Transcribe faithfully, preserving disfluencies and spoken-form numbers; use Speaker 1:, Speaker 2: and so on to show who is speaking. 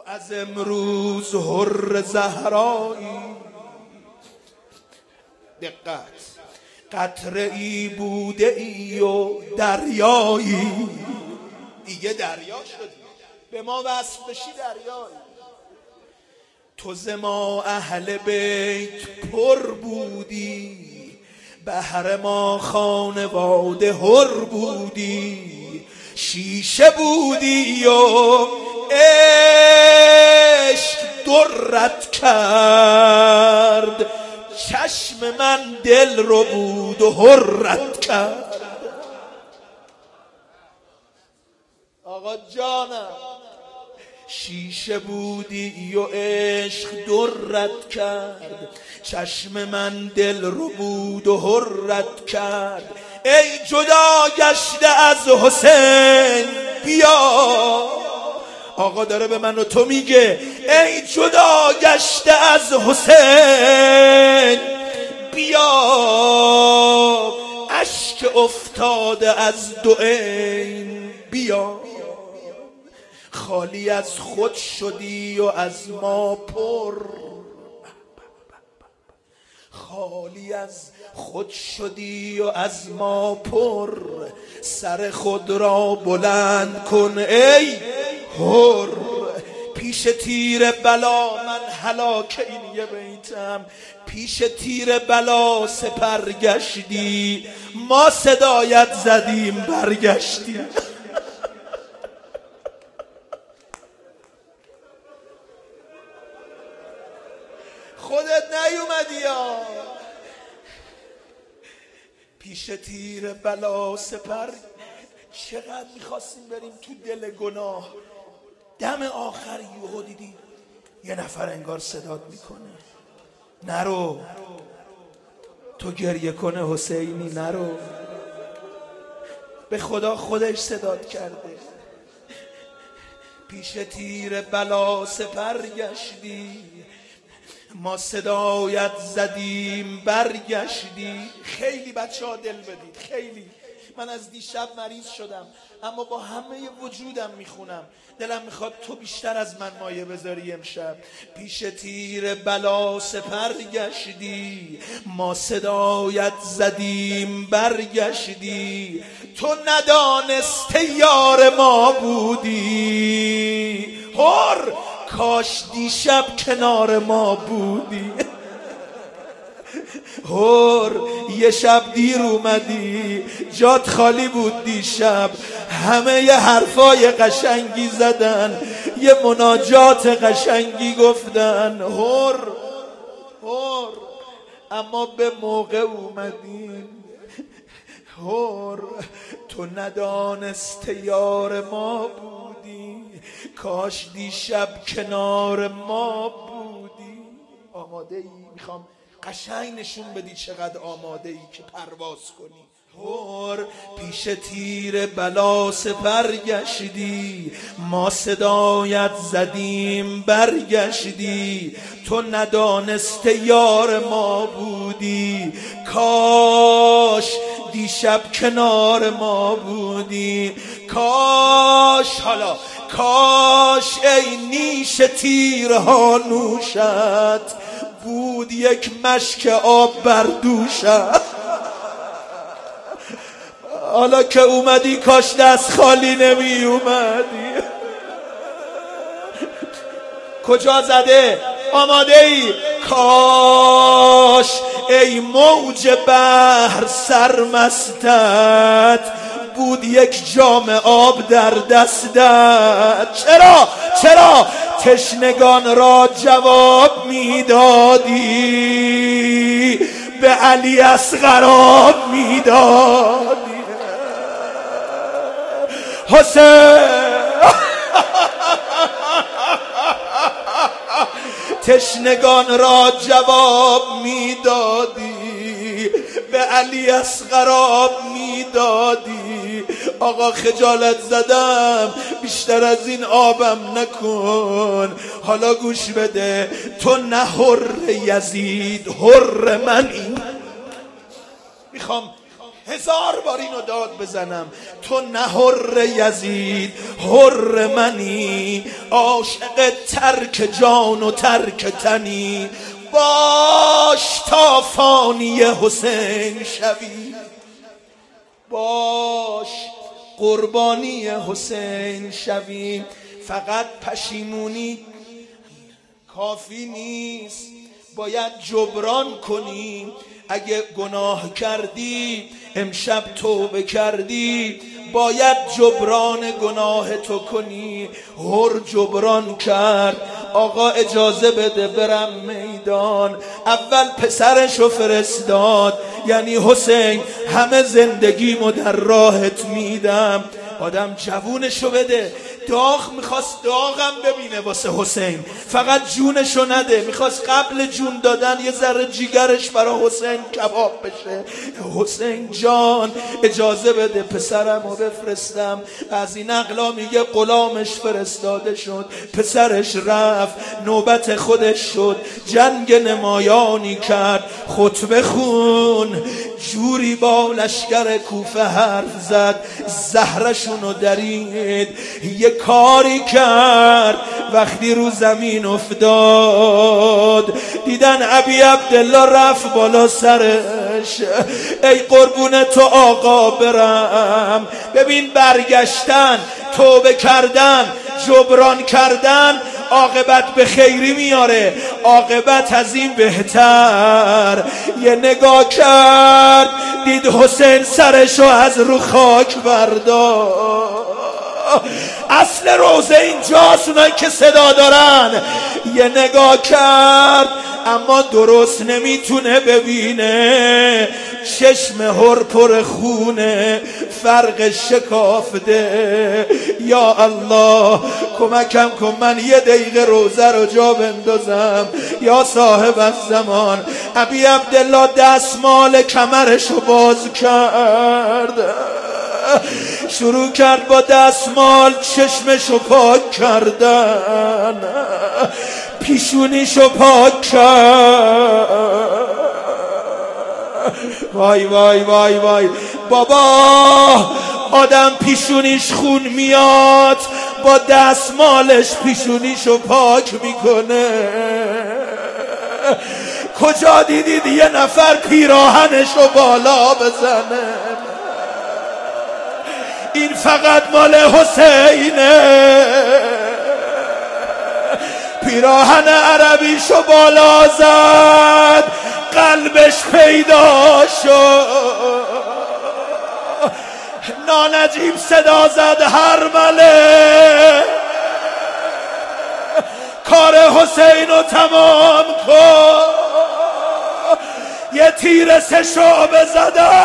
Speaker 1: از امروز حر زهرایی. دقت، قطره ای بوده ای و دریایی، دیگه دریا شدی، به ما وصف بشی دریایی. تو ز ما اهل بیت پر بودی، بهر ما خانواده حر بودی. شیشه بودی و عشق درت کرد، چشم من دل رو بود و حرت کرد. آقا جانم، شیشه بودی و عشق درت کرد، چشم من دل رو بود و حرت کرد. ای جدا گشته از حسین بیا. آقا داره به من و تو میگه ای جدا گشته از حسین بیا. اشک افتاده از دو عین بیا. خالی از خود شدی و از ما پر، خالی از خود شدی و از ما پر. سر خود را بلند کن ای حر، پیش تیر بلا من هلاک. این یه بیتم. پیش تیر بلا سپر گشتی، ما صدایت زدیم برگشتی. خودت نیومدی یا پیش تیر بلا سپر. چقدر میخواستیم بریم تو دل گناه، دم آخر یهو دیدی یه نفر انگار صدات میکنه نرو، تو گریه کنه حسینی نرو. به خدا خودش صدات کرده. پیش تیر بلا سپر گشتی، ما صدایت زدیم برگشتی. خیلی بچه ها دل بدید، خیلی. من از دیشب مریض شدم اما با همه وجودم میخونم، دلم میخواد تو بیشتر از من مایه بذاری امشب. پیش تیر بلا سپر گشتی، ما صدایت زدیم برگشتی. تو ندانسته یار ما بودی حر، کاش دیشب کنار ما بودی حر. یه شب دیر اومدی، جات خالی بود دیشب، همه یه حرفای قشنگی زدن، یه مناجات قشنگی گفتن حر حر، اما به موقع اومدین حر. تو ندانسته یار ما بودی، کاش دیشب کنار ما بودی. آماده ای؟ میخوام قشنگ نشون بدی چقدر آماده ای که پرواز کنی. حر پیش تیر بلا سپر گشتی، ما صدایت زدیم برگشتی. تو ندانسته یار ما بودی، کاش دیشب کنار ما بودی. کاش حالا کاش ای نیش تیرها نوشت، بود یک مشک آب بر دوشت. حالا که اومدی کاش دست خالی نمی اومدی. کجا زده؟ آماده ای؟ کاش ای موج بحر سرمستت، بود یک جام آب در دستت. چرا؟ چرا؟ تشنگان را جواب میدادی، به علی اصغر آب میدادی. حسین تشنگان را جواب میدادی، به علی اصغر آب میدادی. آقا خجالت زدم، بیشتر از این آبم نکن. حالا گوش بده، تو نه حر یزید، حر منی. میخوام هزار بار اینو داد بزنم، تو نه حر یزید حر منی، عاشق ترک جان و ترک تنی، باش تا فانی حسین شوی، باش قربانی حسین شوی. فقط پشیمونی کافی نیست، باید جبران کنی. اگه گناه کردی امشب توبه کردی، باید جبران گناه تو کنی. هر جبران کرد، آقا اجازه بده برم میدان. اول پسرشو فرستاد، یعنی حسین همه زندگیمو در راهت میدم. آدم جوونشو بده، داغ میخواست داغم ببینه واسه حسین، فقط جونشو نده. میخواست قبل جون دادن یه ذره جیگرش برای حسین کباب بشه. حسین جان اجازه بده پسرمو بفرستم. از این نقلا میگه غلامش فرستاده شد، پسرش رفت، نوبت خودش شد. جنگ نمایانی کرد، خطبه خون، جوری با لشکر کوفه حرف زد، زهرشونو درید. یه کاری کرد وقتی رو زمین افتاد، دیدن ابی عبدالله رفت بالا سرش. ای قربون تو آقا برم. ببین برگشتن، توبه کردن، جبران کردن عاقبت به خیری میاره، عاقبت از این بهتر. یه نگاه کرد دید حسین سرشو از رو خاک برداشت. اصل روزه اینجاست، اونایی که صدا دارن. یه نگاه کرد اما درست نمیتونه ببینه، چشم هر پر خونه، فرق شکافته. یا الله کمکم کن من یه دقیقه روزه رو جا بندازم. یا صاحب الزمان. ابی عبدالله دستمال کمرشو باز کرد، شروع کرد با دستمال چشمشو پاک کردن، پیشونیشو پاک کرد. وای وای وای وای بابا، آدم پیشونیش خون میاد، با دستمالش پیشونیشو پاک میکنه. کجا دیدید یه نفر پیراهنشو بالا بزنه؟ این فقط مال حسینه. پیراهن عربیشو بالا زد، قلبش پیدا شد. نانجیب صدا زد هرمله، کار حسین رو تمام کن. یه تیر سه شعبه زدن،